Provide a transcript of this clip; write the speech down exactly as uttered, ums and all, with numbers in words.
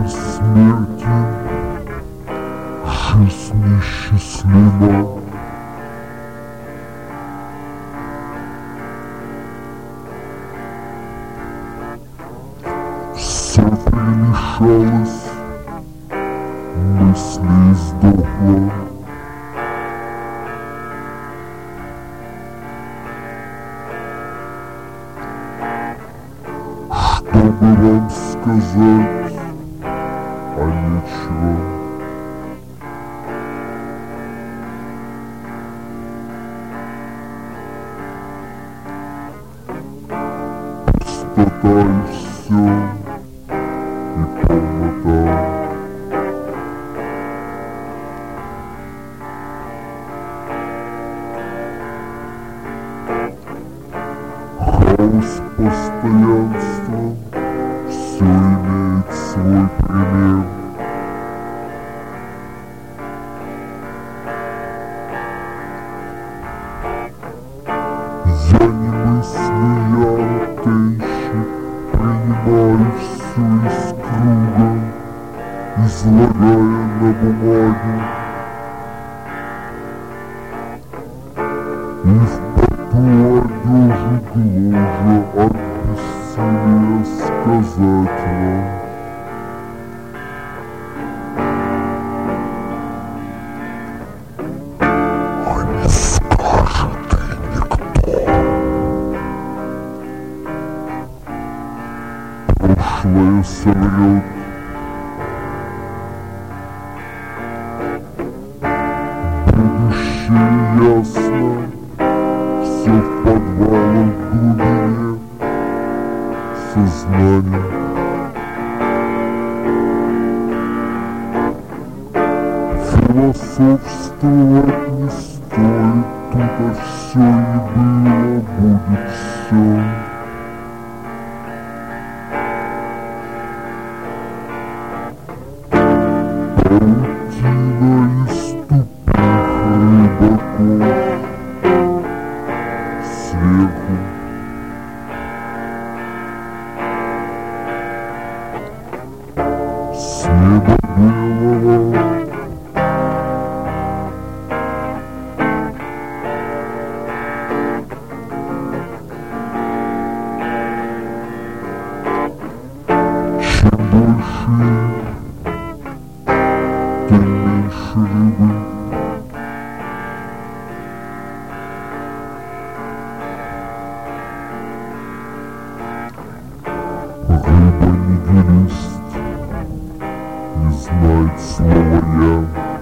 После смерти жизнь несчастлива. Все перемешалось, мысли издохло. Чтобы вам сказать, а нечего. Пустота и все, и полнота. Хаос постоянства, все имеет свой пример. Я не мысли, я тенщик, принимаю все из круга, излагая на бумаге. И в поту одежу гложа от бессилия сказать вам. А не скажет и никто. Прошлое соврет. Будущее ясно. Все в подвалах глубине сознания. Философствовать не стоит, тут а все и было, будет все. Паутина из тупых рыбаков. Сверху с неба белого чем больше, тем меньше рыбы. Рыба нигилист, не знает слова «я».